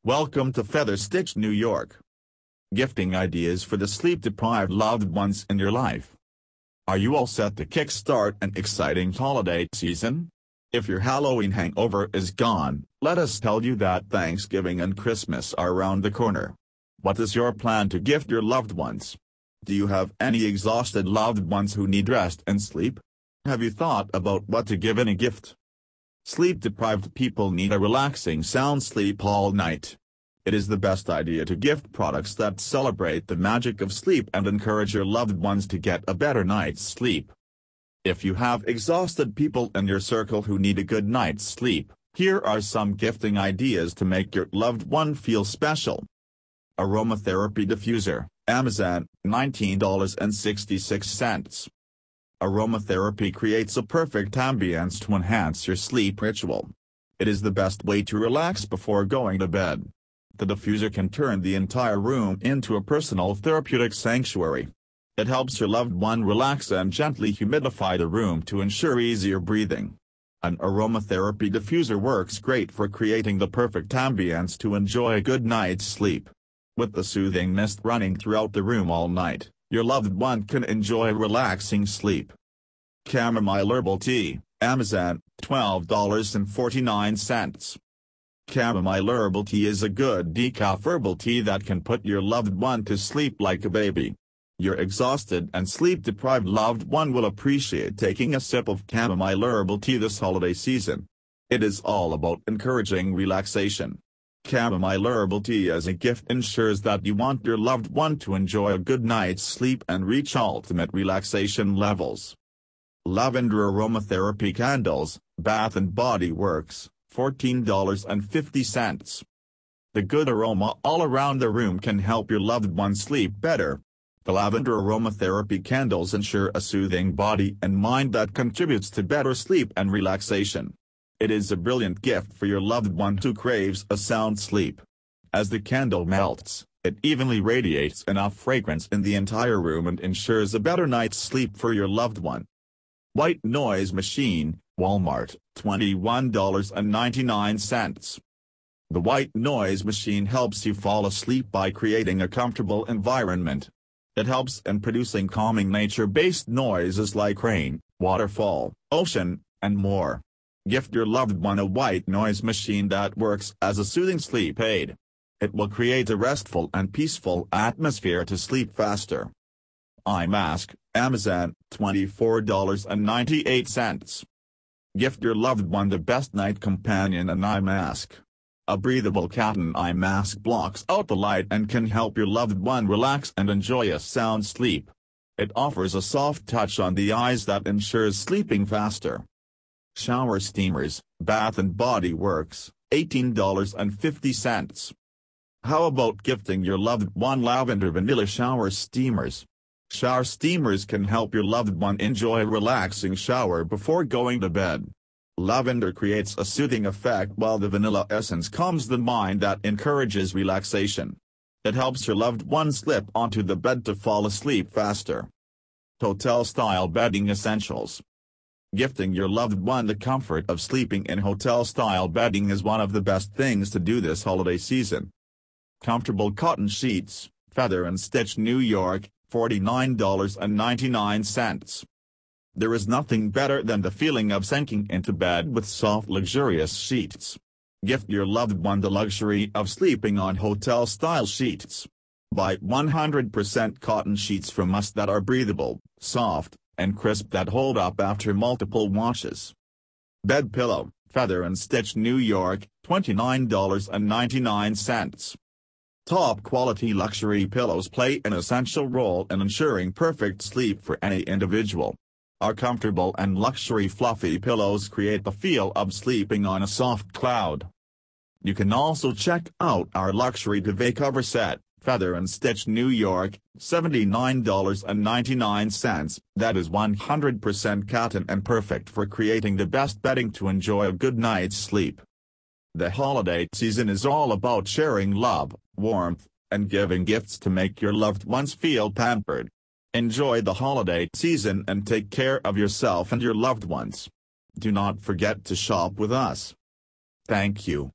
Welcome to Feather Stitch New York. Gifting ideas for the sleep-deprived loved ones in your life. Are you all set to kickstart an exciting holiday season? If your Halloween hangover is gone, let us tell you that Thanksgiving and Christmas are around the corner. What is your plan to gift your loved ones? Do you have any exhausted loved ones who need rest and sleep? Have you thought about what to give in a gift? Sleep-deprived people need a relaxing sound sleep all night. It is the best idea to gift products that celebrate the magic of sleep and encourage your loved ones to get a better night's sleep. If you have exhausted people in your circle who need a good night's sleep, here are some gifting ideas to make your loved one feel special. Aromatherapy diffuser, Amazon, $19.66. Aromatherapy creates a perfect ambience to enhance your sleep ritual. It is the best way to relax before going to bed. The diffuser can turn the entire room into a personal therapeutic sanctuary. It helps your loved one relax and gently humidify the room to ensure easier breathing. An aromatherapy diffuser works great for creating the perfect ambience to enjoy a good night's sleep. With the soothing mist running throughout the room all night, your loved one can enjoy relaxing sleep. Chamomile herbal tea, Amazon, $12.49. Chamomile herbal tea is a good decaf herbal tea that can put your loved one to sleep like a baby. Your exhausted and sleep-deprived loved one will appreciate taking a sip of chamomile herbal tea this holiday season. It is all about encouraging relaxation. Chamomile herbal tea as a gift ensures that you want your loved one to enjoy a good night's sleep and reach ultimate relaxation levels. Lavender aromatherapy candles, Bath & Body Works, $14.50. The good aroma all around the room can help your loved one sleep better. The lavender aromatherapy candles ensure a soothing body and mind that contributes to better sleep and relaxation. It is a brilliant gift for your loved one who craves a sound sleep. As the candle melts, it evenly radiates enough fragrance in the entire room and ensures a better night's sleep for your loved one. White noise machine, Walmart, $21.99. The white noise machine helps you fall asleep by creating a comfortable environment. It helps in producing calming nature-based noises like rain, waterfall, ocean, and more. Gift your loved one a white noise machine that works as a soothing sleep aid. It will create a restful and peaceful atmosphere to sleep faster. Eye mask, Amazon, $24.98. Gift your loved one the best night companion an eye mask. A breathable cotton eye mask blocks out the light and can help your loved one relax and enjoy a sound sleep. It offers a soft touch on the eyes that ensures sleeping faster. Shower steamers, Bath & Body Works, $18.50. How about gifting your loved one lavender vanilla shower steamers? Shower steamers can help your loved one enjoy a relaxing shower before going to bed. Lavender creates a soothing effect while the vanilla essence calms the mind that encourages relaxation. It helps your loved one slip onto the bed to fall asleep faster. Hotel-style bedding essentials. Gifting your loved one the comfort of sleeping in hotel-style bedding is one of the best things to do this holiday season. Comfortable cotton sheets, Feather & Stitch New York, $49.99. There is nothing better than the feeling of sinking into bed with soft luxurious sheets. Gift your loved one the luxury of sleeping on hotel-style sheets. Buy 100% cotton sheets from us that are breathable, soft, and crisp that hold up after multiple washes. Bed pillow, Feather & Stitch New York, $29.99. Top quality luxury pillows play an essential role in ensuring perfect sleep for any individual. Our comfortable and luxury fluffy pillows create the feel of sleeping on a soft cloud. You can also check out our luxury duvet cover set, Feather & Stitch New York, $79.99. That is 100% cotton and perfect for creating the best bedding to enjoy a good night's sleep. The holiday season is all about sharing love, warmth, and giving gifts to make your loved ones feel pampered. Enjoy the holiday season and take care of yourself and your loved ones. Do not forget to shop with us. Thank you.